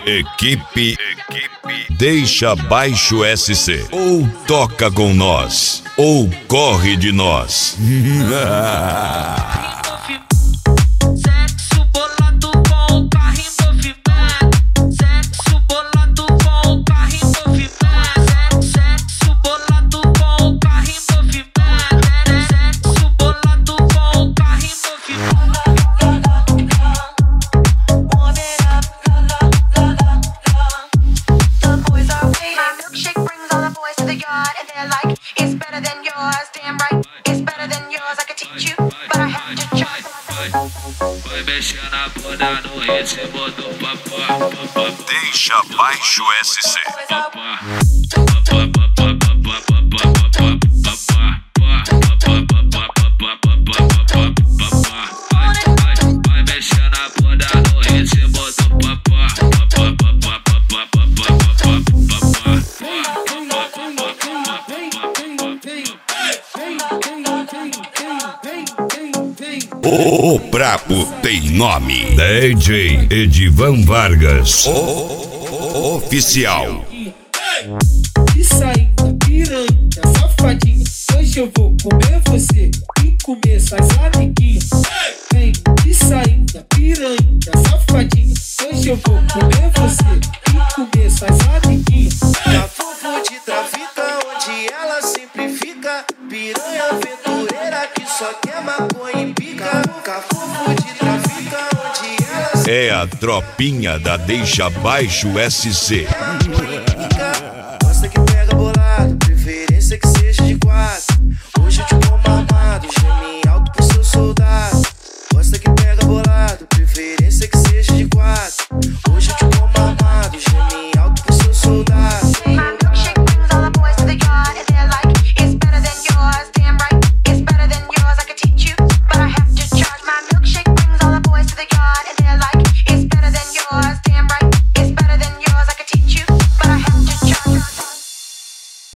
Equipe Deixa Baixo SC. Ou toca com nós, ou corre de nós. Vai mexer na bunda no ritmo do papá. Deixa Baixo SC. Vai mexer na bunda no ritmo do papá. O brabo tem nome. DJ Edivan Vargas. O oficial. E saindo, piranha, safadinha. Hoje eu vou comer você e comer suas amiguinhas. Vem, e saindo, piranha, safadinha. Hoje eu vou comer você e comer suas amiguinhas. Cafofo de trafica, onde ela sempre fica. Piranha aventureira que só quer maconha e pica. Cafofo de trafica, onde ela É a tropinha da Deixa Baixo SC.